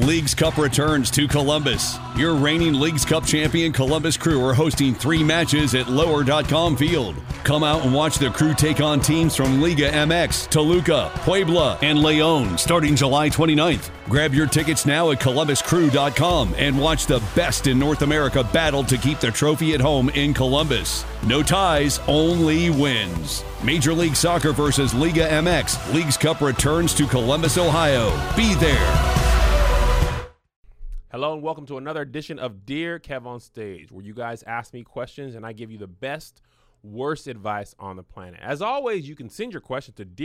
Leagues Cup returns to Columbus. Your reigning Leagues Cup champion Columbus Crew are hosting 3 matches at Lower.com Field. Come out and watch the Crew take on teams from Liga MX, Toluca, Puebla, and León starting July 29th. Grab your tickets now at ColumbusCrew.com and watch the best in North America battle to keep the trophy at home in Columbus. No ties, only wins. Major League Soccer versus Liga MX. Leagues Cup returns to Columbus, Ohio. Be there. Hello and welcome to another edition of Dear Kev on Stage, where you guys ask me questions and I give you the best, worst advice on the planet. As always, you can send your questions to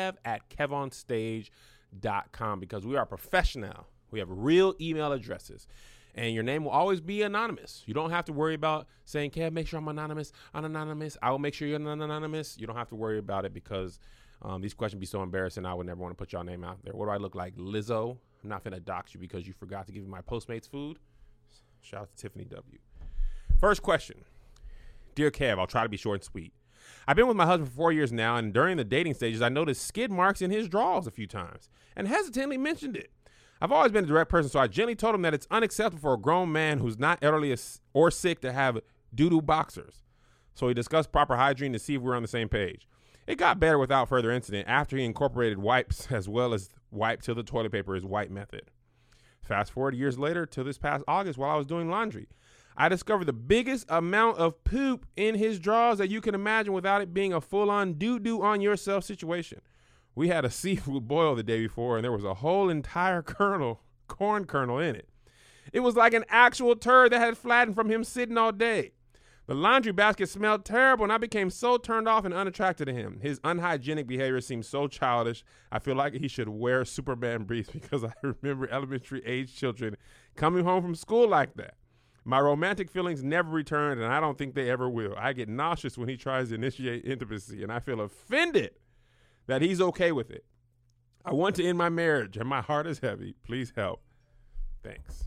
dearkev@kevonstage.com because we are professional. We have real email addresses, and your name will always be anonymous. You don't have to worry about saying, Kev, make sure I'm anonymous. I will make sure you're anonymous. You don't have to worry about it because these questions be so embarrassing. I would never want to put your name out there. What do I look like, Lizzo? I'm not finna dox you because you forgot to give me my Postmates food. Shout out to Tiffany W. First question. Dear Kev, I'll try to be short and sweet. I've been with my husband for 4 years now, and during the dating stages, I noticed skid marks in his drawers a few times and hesitantly mentioned it. I've always been a direct person, so I gently told him that it's unacceptable for a grown man who's not elderly or sick to have doo-doo boxers. So he discussed proper hygiene to see if we were on the same page. It got better without further incident after he incorporated wipes as well as wipe till the toilet paper is white method. Fast forward years later to this past August while I was doing laundry. I discovered the biggest amount of poop in his drawers that you can imagine without it being a full-on doo-doo on yourself situation. We had a seafood boil the day before and there was a whole entire corn kernel in it. It was like an actual turd that had flattened from him sitting all day. The laundry basket smelled terrible, and I became so turned off and unattracted to him. His unhygienic behavior seemed so childish. I feel like he should wear Superman briefs because I remember elementary-age children coming home from school like that. My romantic feelings never returned, and I don't think they ever will. I get nauseous when he tries to initiate intimacy, and I feel offended that he's okay with it. I want to end my marriage, and my heart is heavy. Please help. Thanks.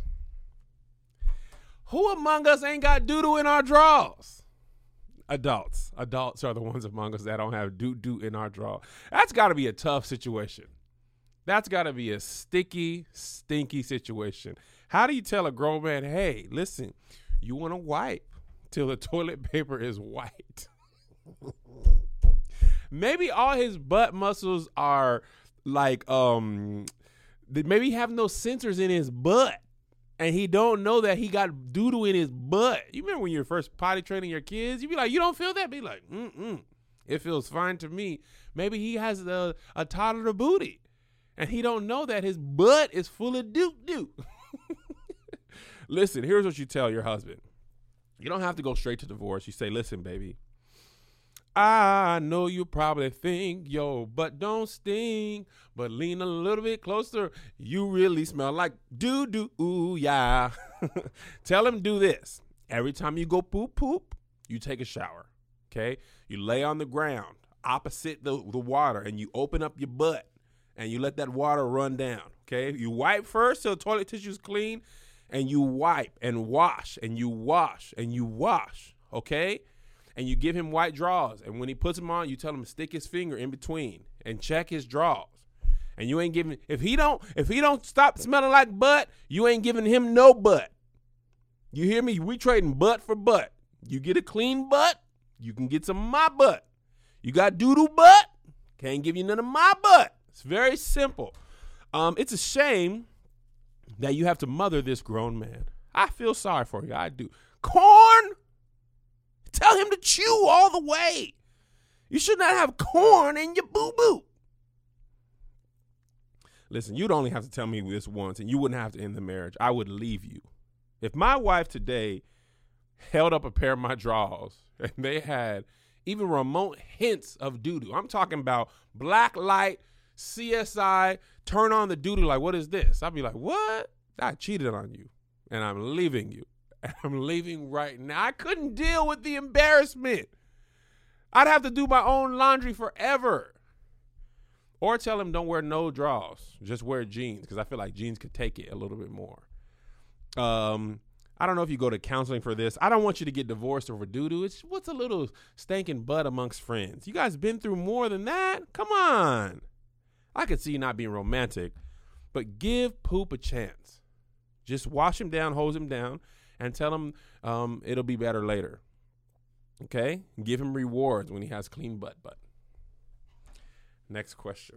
Who among us ain't got doo-doo in our drawers? Adults. Adults are the ones among us that don't have doo-doo in our drawer. That's got to be a tough situation. That's got to be a sticky, stinky situation. How do you tell a grown man, hey, listen, you want to wipe till the toilet paper is white? Maybe all his butt muscles are like, maybe he have no sensors in his butt. And he don't know that he got doo-doo in his butt. You remember when you're first potty training your kids? You be like, you don't feel that? Be like, it feels fine to me. Maybe he has a toddler booty. And he don't know that his butt is full of doo-doo. Listen, here's what you tell your husband. You don't have to go straight to divorce. You say, listen, baby. I know you probably think your butt don't stink, but lean a little bit closer. You really smell like doo-doo, ooh, yeah. Tell him do this. Every time you go poop, you take a shower, okay? You lay on the ground opposite the water, and you open up your butt, and you let that water run down, okay? You wipe first till the toilet tissue is clean, and you wipe and wash, and you wash, and you wash, okay? And you give him white drawers. And when he puts them on, you tell him to stick his finger in between and check his drawers. And you ain't giving, if he don't stop smelling like butt, you ain't giving him no butt. You hear me? We trading butt for butt. You get a clean butt, you can get some of my butt. You got doo-doo butt, can't give you none of my butt. It's very simple. It's a shame that you have to mother this grown man. I feel sorry for you. I do. Corn? Tell him to chew all the way. You should not have corn in your boo-boo. Listen, you'd only have to tell me this once, and you wouldn't have to end the marriage. I would leave you. If my wife today held up a pair of my drawers, and they had even remote hints of doo-doo, I'm talking about black light, CSI, turn on the doo-doo, like, what is this? I'd be like, what? I cheated on you, and I'm leaving you. I'm leaving right now. I couldn't deal with the embarrassment. I'd have to do my own laundry forever. Or tell him don't wear no drawers. Just wear jeans because I feel like jeans could take it a little bit more. I don't know if you go to counseling for this. I don't want you to get divorced over doo-doo. It's what's a little stinking butt amongst friends. You guys been through more than that? Come on. I could see you not being romantic, But give poop a chance. Just wash him down, hose him down, and tell him it'll be better later. Okay? Give him rewards when he has clean butt. Next question.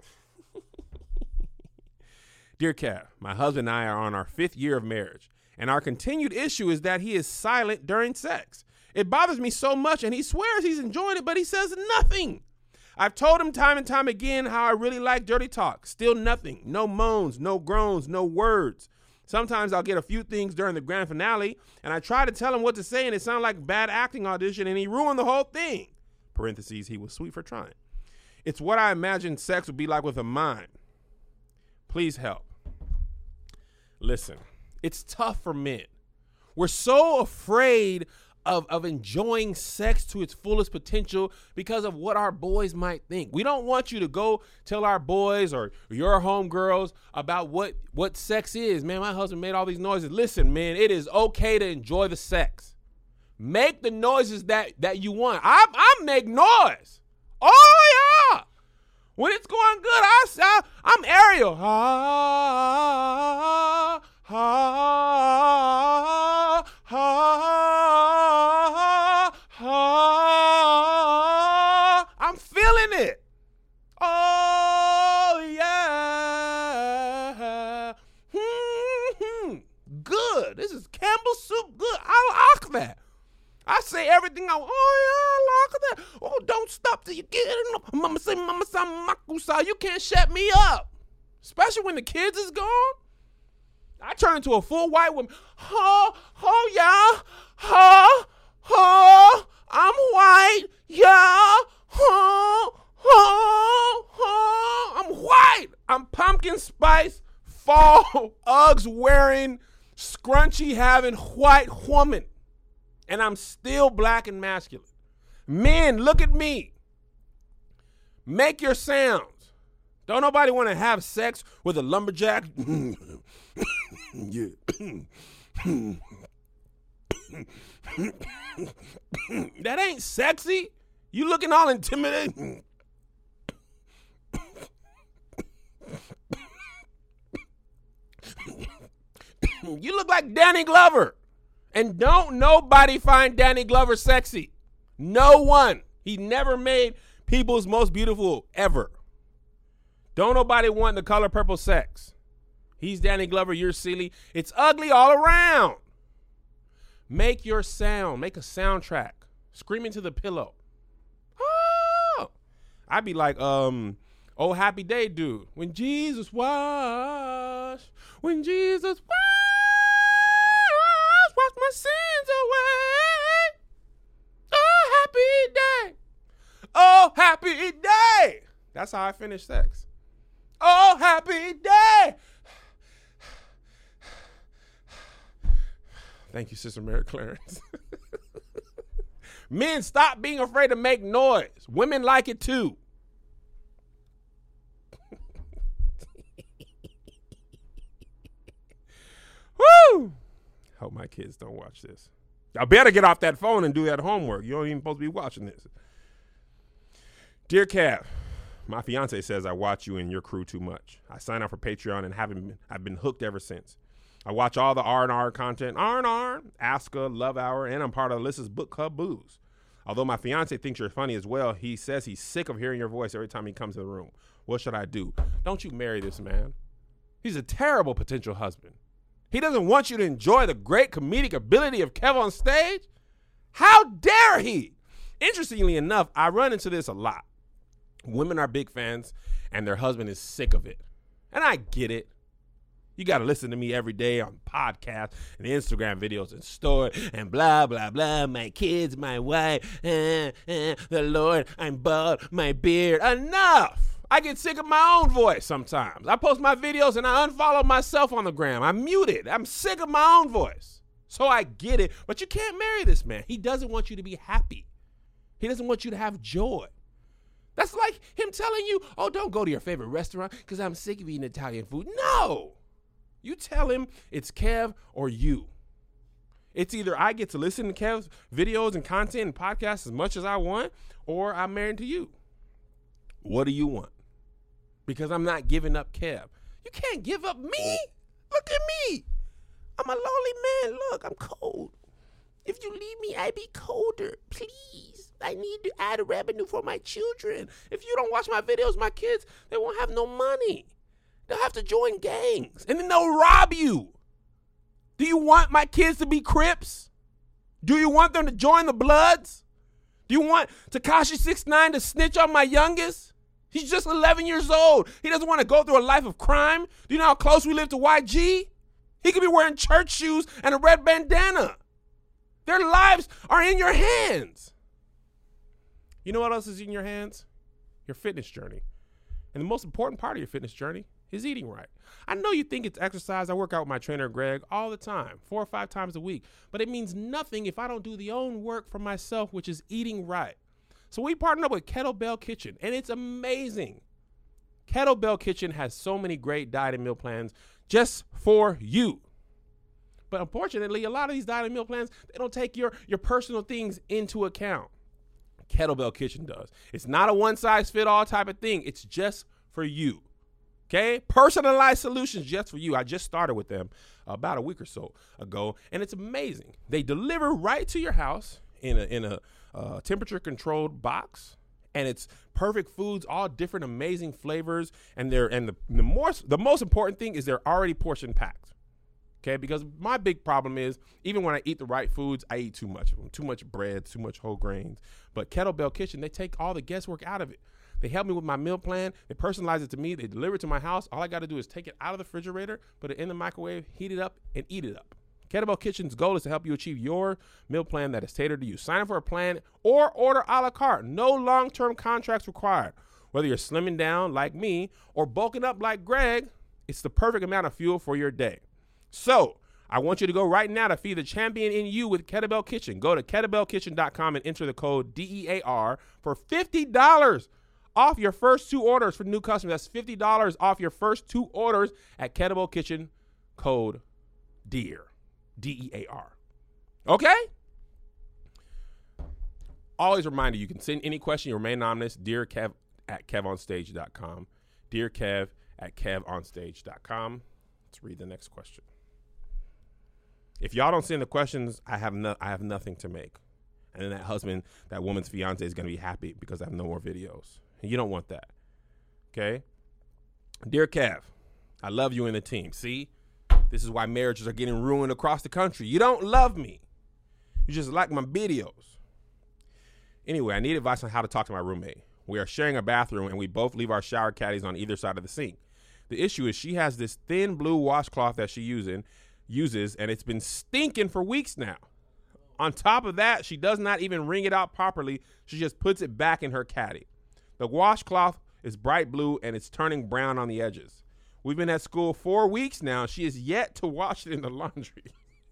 Dear Kev, my husband and I are on our 5th year of marriage, and our continued issue is that he is silent during sex. It bothers me so much, and he swears he's enjoying it, but he says nothing. I've told him time and time again how I really like dirty talk. Still nothing. No moans, no groans, no words. Sometimes I'll get a few things during the grand finale, and I try to tell him what to say, and it sounds like a bad acting audition, and he ruined the whole thing. Parentheses, he was sweet for trying. It's what I imagined sex would be like with a mime. Please help. Listen, it's tough for men. We're so afraid of enjoying sex to its fullest potential because of what our boys might think. We don't want you to go tell our boys or your homegirls about what sex is. Man, my husband made all these noises. Listen, man, it is okay to enjoy the sex. Make the noises that you want. I make noise. Oh, yeah. When it's going good, I'm Ariel. I'm feeling it. Oh, yeah. Good. This is Campbell soup good. I like that. I say everything I want. Oh, yeah, I like that. Oh, don't stop till you get it. Mama say, makusa. You can't shut me up. Especially when the kids is gone. I turn into a full white woman. Oh, yeah. I'm white. Yeah. I'm white. I'm pumpkin spice, fall, Uggs wearing, scrunchy having white woman. And I'm still black and masculine. Men, look at me. Make your sounds. Don't nobody want to have sex with a lumberjack. Yeah. That ain't sexy. You looking all intimidating. You look like Danny Glover. And don't nobody find Danny Glover sexy. No one. He never made people's most beautiful ever. Don't nobody want The Color Purple sex. He's Danny Glover, you're silly. It's ugly all around. Make your sound. Make a soundtrack. Scream into the pillow. Oh! I'd be like, oh, Happy Day dude. When Jesus washed. Wash my sins away. Oh, happy day. Oh, happy day. That's how I finish sex. Oh, happy day. Thank you, Sister Mary Clarence. Men, stop being afraid to make noise. Women like it too. Woo! Hope my kids don't watch this. Y'all better get off that phone and do that homework. You don't even supposed to be watching this. Dear Cav, my fiance says I watch you and your crew too much. I signed up for Patreon and I've been hooked ever since. I watch all the R&R content, R&R, Aska, Love Hour, and I'm part of Alyssa's Book Club Booze. Although my fiance thinks you're funny as well, he says he's sick of hearing your voice every time he comes to the room. What should I do? Don't you marry this man. He's a terrible potential husband. He doesn't want you to enjoy the great comedic ability of Kev on stage? How dare he? Interestingly enough, I run into this a lot. Women are big fans, and their husband is sick of it. And I get it. You got to listen to me every day on podcasts and Instagram videos and story and blah, blah, blah. My kids, my wife, the Lord, I'm bald, my beard. Enough. I get sick of my own voice sometimes. I post my videos and I unfollow myself on the gram. I'm muted. I'm sick of my own voice. So I get it. But you can't marry this man. He doesn't want you to be happy. He doesn't want you to have joy. That's like him telling you, oh, don't go to your favorite restaurant because I'm sick of eating Italian food. No. You tell him it's Kev or you. It's either I get to listen to Kev's videos and content and podcasts as much as I want, or I'm married to you. What do you want? Because I'm not giving up Kev. You can't give up me. Look at me. I'm a lonely man. Look, I'm cold. If you leave me, I be colder. Please. I need to add a revenue for my children. If you don't watch my videos, my kids, they won't have no money. They'll have to join gangs. And then they'll rob you. Do you want my kids to be Crips? Do you want them to join the Bloods? Do you want Tekashi 6ix9ine to snitch on my youngest? He's just 11 years old. He doesn't want to go through a life of crime. Do you know how close we live to YG? He could be wearing church shoes and a red bandana. Their lives are in your hands. You know what else is in your hands? Your fitness journey. And the most important part of your fitness journey is eating right. I know you think it's exercise. I work out with my trainer, Greg, all the time, 4 or 5 times a week. But it means nothing if I don't do the own work for myself, which is eating right. So we partnered up with Kettlebell Kitchen, and it's amazing. Kettlebell Kitchen has so many great diet and meal plans just for you. But unfortunately, a lot of these diet and meal plans, they don't take your personal things into account. Kettlebell Kitchen does. It's not a one-size-fit-all type of thing. It's just for you. Okay? Personalized solutions just for you. I just started with them about a week or so ago, and it's amazing. They deliver right to your house in a temperature-controlled box, and it's perfect foods, all different amazing flavors, and the most important thing is they're already portion packed. Okay, because my big problem is, even when I eat the right foods, I eat too much of them, too much bread, too much whole grains. But Kettlebell Kitchen, they take all the guesswork out of it. They help me with my meal plan. They personalize it to me. They deliver it to my house. All I got to do is take it out of the refrigerator, put it in the microwave, heat it up, and eat it up. Kettlebell Kitchen's goal is to help you achieve your meal plan that is tailored to you. Sign up for a plan or order a la carte. No long-term contracts required. Whether you're slimming down like me or bulking up like Greg, it's the perfect amount of fuel for your day. So I want you to go right now to feed the champion in you with Kettlebell Kitchen. Go to kettlebellkitchen.com and enter the code DEAR for $50 off your first 2 orders for new customers. That's $50 off your first 2 orders at Kettlebell Kitchen, code DEAR, DEAR. Okay? Always remind you can send any question, you remain anonymous, dearkev@kevonstage.com, dearkev@kevonstage.com. Let's read the next question. If y'all don't send the questions, I have nothing to make. And then that woman's fiance is going to be happy because I have no more videos. And you don't want that. Okay? Dear Kev, I love you and the team. See? This is why marriages are getting ruined across the country. You don't love me. You just like my videos. Anyway, I need advice on how to talk to my roommate. We are sharing a bathroom and we both leave our shower caddies on either side of the sink. The issue is she has this thin blue washcloth that she uses, and it's been stinking for weeks now. On top of that, she does not even wring it out properly. She just puts it back in her caddy. The washcloth is bright blue, and it's turning brown on the edges. We've been at school 4 weeks now. She is yet to wash it in the laundry.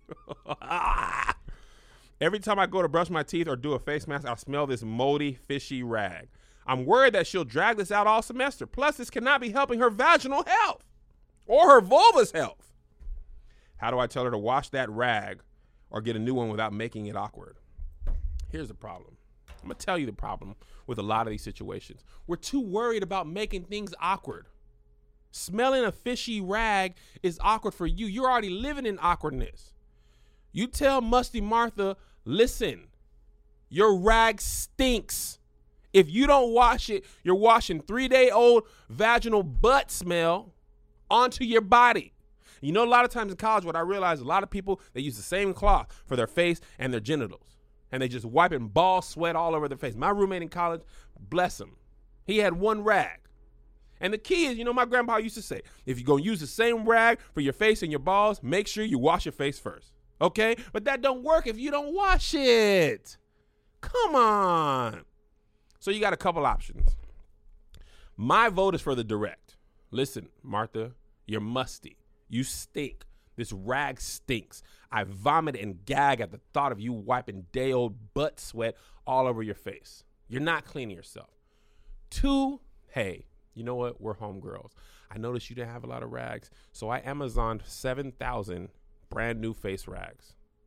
Every time I go to brush my teeth or do a face mask, I smell this moldy, fishy rag. I'm worried that she'll drag this out all semester. Plus, this cannot be helping her vaginal health or her vulva's health. How do I tell her to wash that rag or get a new one without making it awkward? Here's the problem. I'm going to tell you the problem with a lot of these situations. We're too worried about making things awkward. Smelling a fishy rag is awkward for you. You're already living in awkwardness. You tell Musty Martha, listen, your rag stinks. If you don't wash it, you're washing 3-day-old vaginal butt smell onto your body. You know, a lot of times in college, what I realized, a lot of people, they use the same cloth for their face and their genitals. And they just wiping ball sweat all over their face. My roommate in college, bless him, he had one rag. And the key is, you know, my grandpa used to say, if you're going to use the same rag for your face and your balls, make sure you wash your face first. Okay? But that don't work if you don't wash it. Come on. So you got a couple options. My vote is for the direct. Listen, Martha, you're musty. You stink. This rag stinks. I vomit and gag at the thought of you wiping day-old butt sweat all over your face. You're not cleaning yourself. 2, hey, you know what? We're homegirls. I noticed you didn't have a lot of rags, so I Amazoned 7,000 brand new face rags.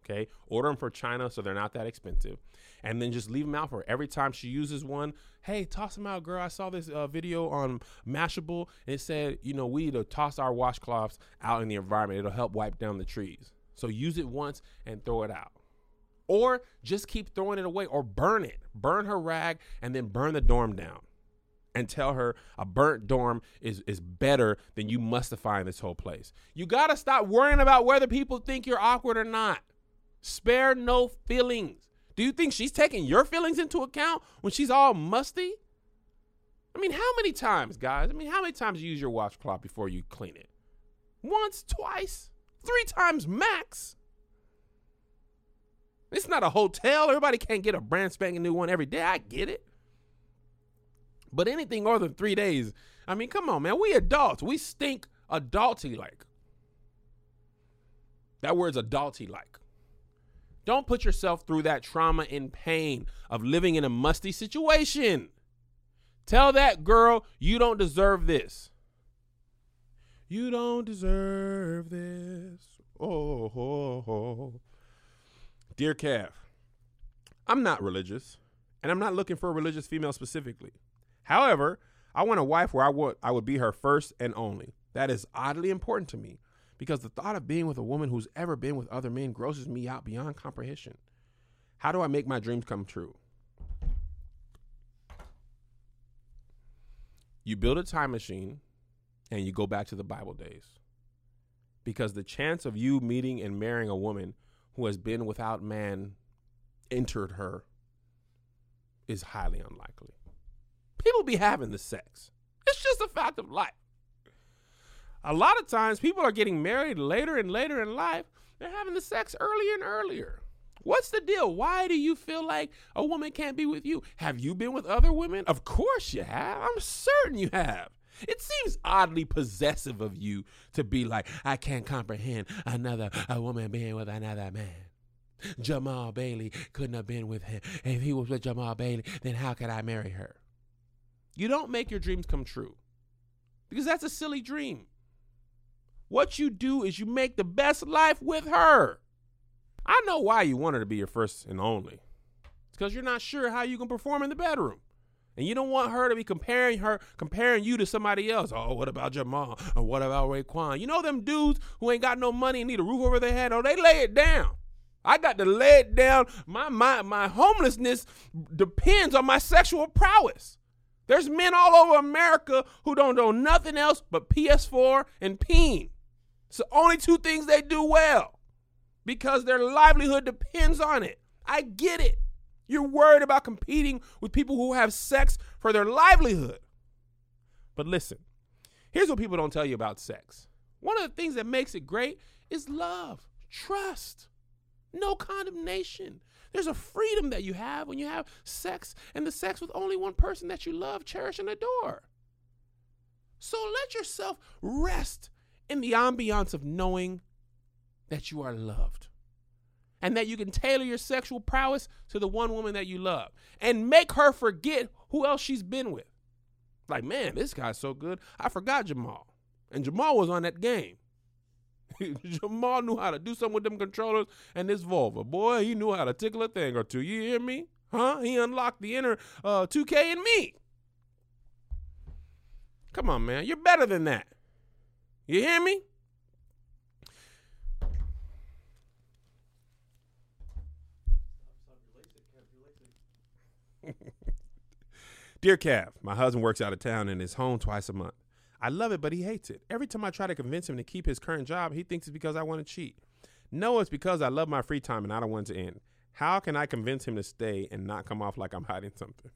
Okay, order them for China so they're not that expensive, and then just leave them out for her. Every time she uses one, hey, toss them out, girl. I saw this video on Mashable, and it said, we need to toss our washcloths out in the environment. It'll help wipe down the trees. So use it once and throw it out, or just keep throwing it away, or burn it. Burn her rag and then burn the dorm down, and tell her a burnt dorm is better than you mustifying this whole place. You gotta stop worrying about whether people think you're awkward or not. Spare no feelings. Do you think she's taking your feelings into account when she's all musty? I mean, how many times, guys? I mean, how many times you use your washcloth before you clean it? Once, twice, 3 times max. It's not a hotel. Everybody can't get a brand spanking new one every day. I get it. But anything more than 3 days, I mean, come on, man. We adults. We stink adulty-like. That word's adulty-like. Don't put yourself through that trauma and pain of living in a musty situation. Tell that girl you don't deserve this. You don't deserve this. Oh. Dear Cav, I'm not religious, and I'm not looking for a religious female specifically. However, I want a wife where I would be her first and only. That is oddly important to me, because the thought of being with a woman who's ever been with other men grosses me out beyond comprehension. How do I make my dreams come true? You build a time machine and you go back to the Bible days, because the chance of you meeting and marrying a woman who has been without man entered her is highly unlikely. People be having the sex. It's just a fact of life. A lot of times people are getting married later and later in life. They're having the sex earlier and earlier. What's the deal? Why do you feel like a woman can't be with you? Have you been with other women? Of course you have. I'm certain you have. It seems oddly possessive of you to be like, I can't comprehend a woman being with another man. Jamal Bailey couldn't have been with him. If he was with Jamal Bailey, then how could I marry her? You don't make your dreams come true, because that's a silly dream. What you do is you make the best life with her. I know why you want her to be your first and only. It's because you're not sure how you can perform in the bedroom. And you don't want her to be comparing you to somebody else. Oh, what about Jamal? Or what about Raekwon? You know them dudes who ain't got no money and need a roof over their head? Oh, they lay it down. I got to lay it down. My homelessness depends on my sexual prowess. There's men all over America who don't know nothing else but PS4 and peen. It's the only 2 things they do well, because their livelihood depends on it. I get it. You're worried about competing with people who have sex for their livelihood. But listen, here's what people don't tell you about sex. One of the things that makes it great is love, trust, no condemnation. There's a freedom that you have when you have sex, and the sex with only one person that you love, cherish, and adore. So let yourself rest in the ambiance of knowing that you are loved, and that you can tailor your sexual prowess to the one woman that you love, and make her forget who else she's been with. Like, man, this guy's so good, I forgot Jamal. And Jamal was on that game. Jamal knew how to do something with them controllers and this vulva. Boy, he knew how to tickle a thing or two. You hear me? Huh? He unlocked the inner 2K in me. Come on, man. You're better than that. You hear me? Dear Cav, my husband works out of town and is home twice a month. I love it, but he hates it. Every time I try to convince him to keep his current job, he thinks it's because I want to cheat. No, it's because I love my free time and I don't want it to end. How can I convince him to stay and not come off like I'm hiding something?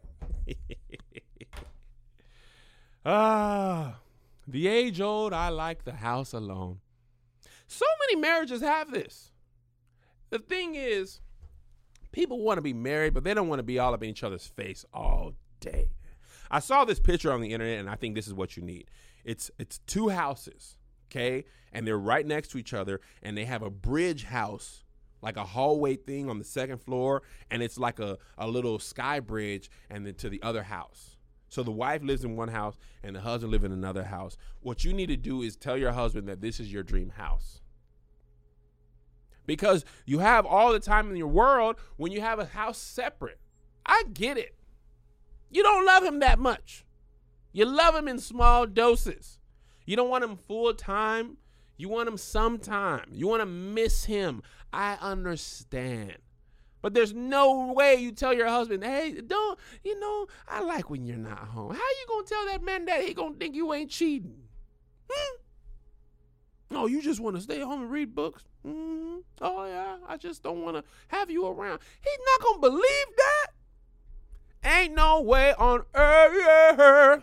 The age-old, I like the house alone. So many marriages have this. The thing is, people want to be married, but they don't want to be all up in each other's face all day. I saw this picture on the internet, and I think this is what you need. It's 2 houses, okay? And they're right next to each other, and they have a bridge house, like a hallway thing on the 2nd floor, and it's like a little sky bridge and then to the other house. So the wife lives in one house, and the husband lives in another house. What you need to do is tell your husband that this is your dream house. because you have all the time in your world when you have a house separate. I get it. You don't love him that much. You love him in small doses. You don't want him full time. You want him sometime. You want to miss him. I understand. But there's no way you tell your husband, hey, I like when you're not home. How you going to tell that man that he going to think you ain't cheating? No, you just want to stay home and read books? Oh, yeah, I just don't want to have you around. He's not going to believe that. Ain't no way on earth.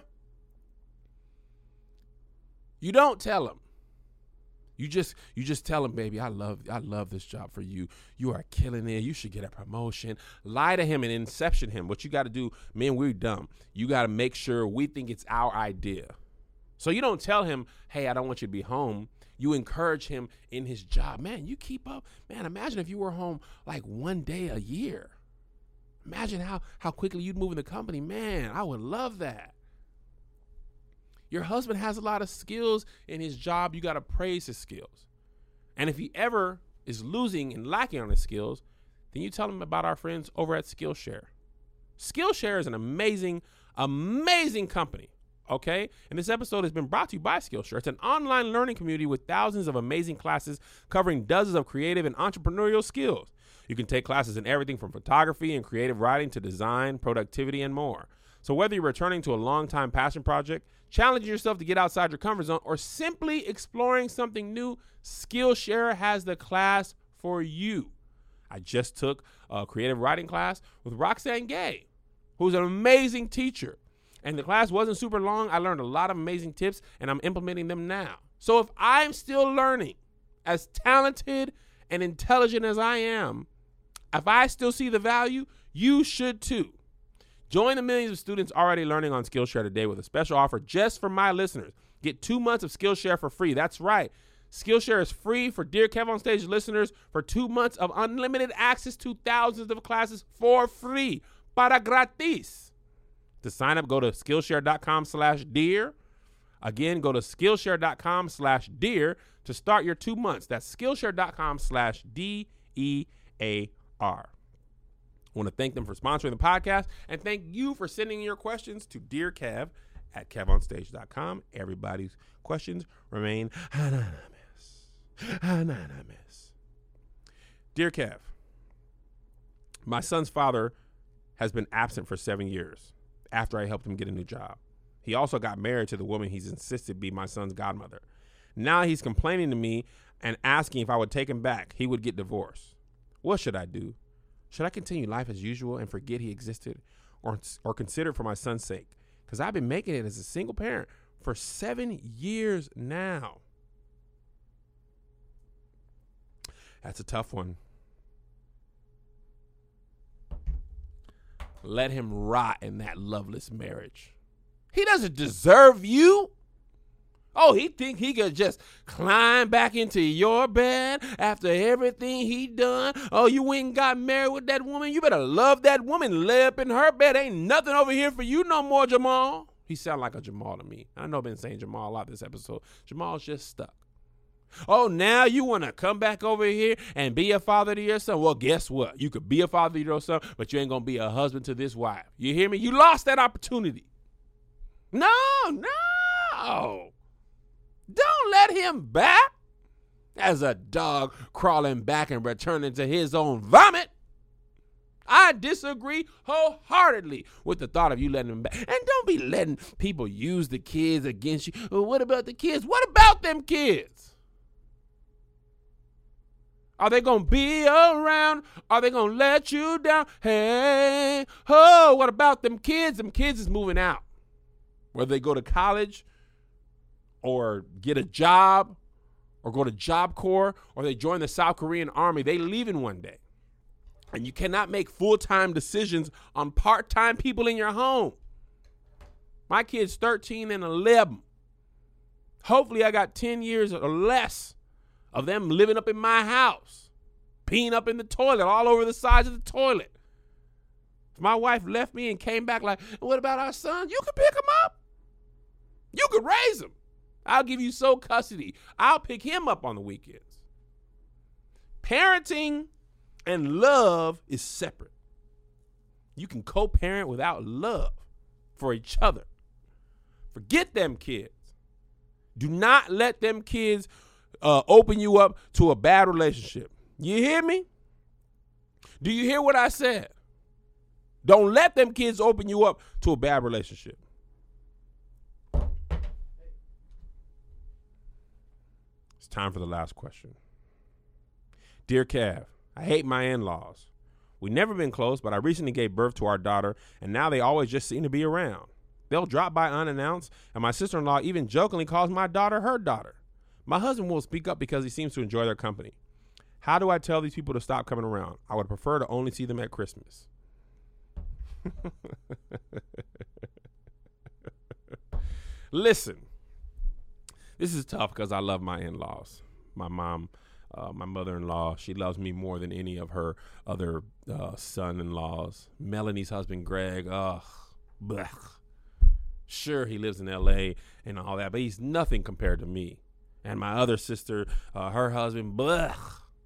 You don't tell him. You just tell him, baby, I love this job for you. You are killing it. You should get a promotion. Lie to him and inception him. What you got to do, man, we're dumb. You got to make sure we think it's our idea. So you don't tell him, hey, I don't want you to be home. You encourage him in his job. Man, you keep up. Man, imagine if you were home like one day a year. Imagine how quickly you'd move in the company. Man, I would love that. Your husband has a lot of skills in his job. You got to praise his skills. And if he ever is losing and lacking on his skills, then you tell him about our friends over at Skillshare. Skillshare is an amazing, amazing company. Okay? And this episode has been brought to you by Skillshare. It's an online learning community with thousands of amazing classes covering dozens of creative and entrepreneurial skills. You can take classes in everything from photography and creative writing to design, productivity, and more. So whether you're returning to a long-time passion project, challenging yourself to get outside your comfort zone, or simply exploring something new, Skillshare has the class for you. I just took a creative writing class with Roxanne Gay, who's an amazing teacher. And the class wasn't super long. I learned a lot of amazing tips, and I'm implementing them now. So if I'm still learning, as talented and intelligent as I am, if I still see the value, you should too. Join the millions of students already learning on Skillshare today with a special offer just for my listeners. Get 2 months of Skillshare for free. That's right. Skillshare is free for Dear Kev on Stage listeners for 2 months of unlimited access to thousands of classes for free. Para gratis. To sign up, go to Skillshare.com/dear. Again, go to Skillshare.com/dear to start your 2 months. That's Skillshare.com/DEAR. I want to thank them for sponsoring the podcast and thank you for sending your questions to Dear Kev at KevOnStage.com. Everybody's questions remain anonymous. Anonymous. Dear Kev, my son's father has been absent for 7 years after I helped him get a new job. He also got married to the woman he's insisted be my son's godmother. Now he's complaining to me and asking if I would take him back. He would get divorced. What should I do? Should I continue life as usual and forget he existed or consider it for my son's sake? Because I've been making it as a single parent for 7 years now. That's a tough one. Let him rot in that loveless marriage. He doesn't deserve you. Oh, he think he could just climb back into your bed after everything he done? Oh, you went and got married with that woman? You better love that woman. Lay up in her bed. Ain't nothing over here for you no more, Jamal. He sound like a Jamal to me. I know I've been saying Jamal a lot this episode. Jamal's just stuck. Oh, now you want to come back over here and be a father to your son? Well, guess what? You could be a father to your son, but you ain't going to be a husband to this wife. You hear me? You lost that opportunity. No. Don't let him back as a dog crawling back and returning to his own vomit. I disagree wholeheartedly with the thought of you letting him back. And don't be letting people use the kids against you. Well, what about the kids? What about them kids? Are they going to be around? Are they going to let you down? Hey, what about them kids? Them kids is moving out. Whether they go to college or get a job or go to Job Corps or they join the South Korean Army, they leaving one day. And you cannot make full-time decisions on part-time people in your home. My kid's 13 and 11. Hopefully I got 10 years or less of them living up in my house, peeing up in the toilet, all over the sides of the toilet. If my wife left me and came back like, what about our son? You can pick him up. You can raise him. I'll give you sole custody. I'll pick him up on the weekends. Parenting and love is separate. You can co-parent without love for each other. Forget them kids. Do not let them kids open you up to a bad relationship. You hear me? Do you hear what I said? Don't let them kids open you up to a bad relationship. It's time for the last question. Dear Kev, I hate my in-laws. We've never been close, but I recently gave birth to our daughter, and now they always just seem to be around. They'll drop by unannounced, and my sister-in-law even jokingly calls my daughter her daughter. My husband will speak up because he seems to enjoy their company. How do I tell these people to stop coming around? I would prefer to only see them at Christmas. Listen, this is tough because I love my in-laws. My mom, my mother-in-law, she loves me more than any of her other son-in-laws. Melanie's husband, Greg, blech. Sure, he lives in L.A. and all that, but he's nothing compared to me. And my other sister, her husband, blech.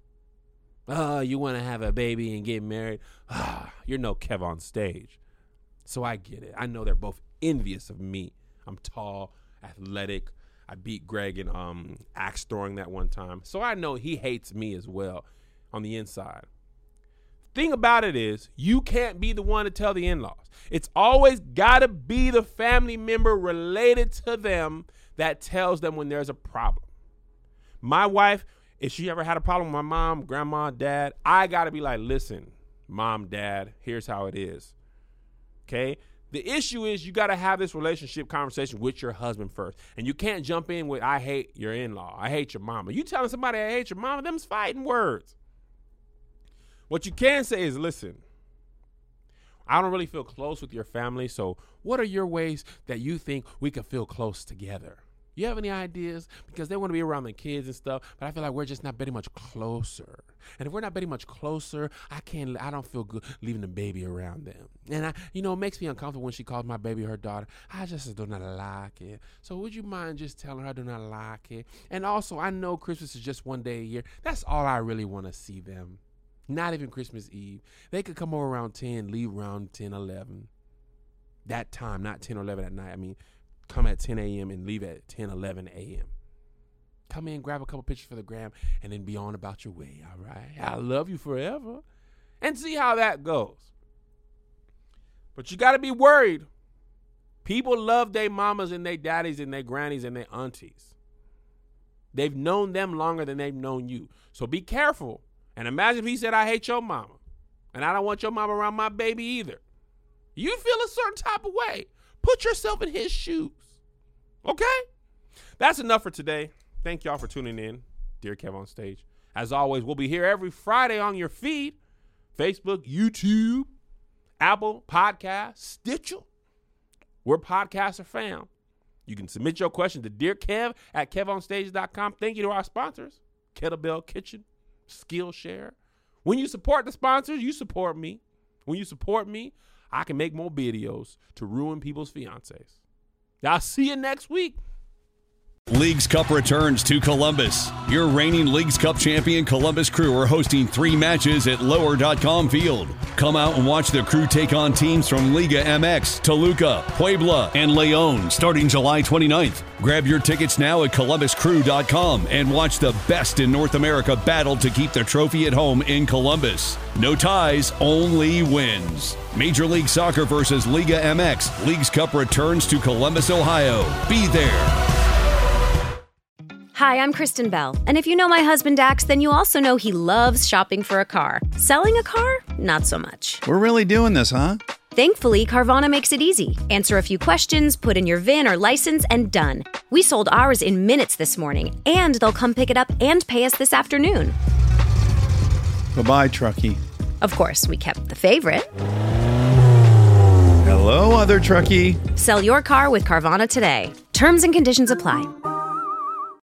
You want to have a baby and get married? You're no Kev on stage. So I get it. I know they're both envious of me. I'm tall, athletic. I beat Greg in axe throwing that one time. So I know he hates me as well on the inside. Thing about it is, you can't be the one to tell the in-laws. It's always got to be the family member related to them that tells them when there's a problem. My wife, if she ever had a problem with my mom, grandma, dad, I got to be like, listen, mom, dad, here's how it is. Okay? The issue is you got to have this relationship conversation with your husband first. And you can't jump in with, I hate your in-law. I hate your mama. You telling somebody I hate your mama, them's fighting words. What you can say is, listen, I don't really feel close with your family, so what are your ways that you think we could feel close together? You have any ideas? Because they want to be around the kids and stuff, but I feel like we're just not very much closer. And if we're not very much closer, I don't feel good leaving the baby around them. And it makes me uncomfortable when she calls my baby her daughter. I just do not like it. So would you mind just telling her I do not like it? And also, I know Christmas is just one day a year. That's all I really want to see them. Not even Christmas Eve. They could come over around 10, leave around 10, 11. That time, not 10 or 11 at night. I mean, come at 10 a.m. and leave at 10, 11 a.m. Come in, grab a couple pictures for the gram, and then be on about your way, all right? I love you forever. And see how that goes. But you got to be worried. People love their mamas and their daddies and their grannies and their aunties. They've known them longer than they've known you. So be careful. And imagine if he said, I hate your mama, and I don't want your mama around my baby either. You feel a certain type of way. Put yourself in his shoes. Okay? That's enough for today. Thank y'all for tuning in. Dear Kev on Stage. As always, we'll be here every Friday on your feed. Facebook, YouTube, Apple Podcasts, Stitcher, where podcasts are found. You can submit your question to dearkev@kevonstage.com. Thank you to our sponsors, Kettlebell Kitchen, Skillshare. When you support the sponsors, you support me. When you support me, I can make more videos to ruin people's fiancés. I'll see you next week. Leagues Cup returns to Columbus. Your reigning Leagues Cup champion Columbus Crew are hosting 3 matches at lower.com field. Come out and watch the Crew take on teams from Liga MX, Toluca, Puebla, and León starting July 29th. Grab your tickets now at columbuscrew.com and watch the best in North America battle to keep the trophy at home in Columbus. No ties, only wins. Major League Soccer versus Liga MX. Leagues Cup returns to Columbus, Ohio. Be there. Hi, I'm Kristen Bell, and if you know my husband Dax, then you also know he loves shopping for a car. Selling a car? Not so much. We're really doing this, huh? Thankfully, Carvana makes it easy. Answer a few questions, put in your VIN or license, and done. We sold ours in minutes this morning, and they'll come pick it up and pay us this afternoon. Bye-bye, truckie. Of course, we kept the favorite. Hello, other truckie. Sell your car with Carvana today. Terms and conditions apply.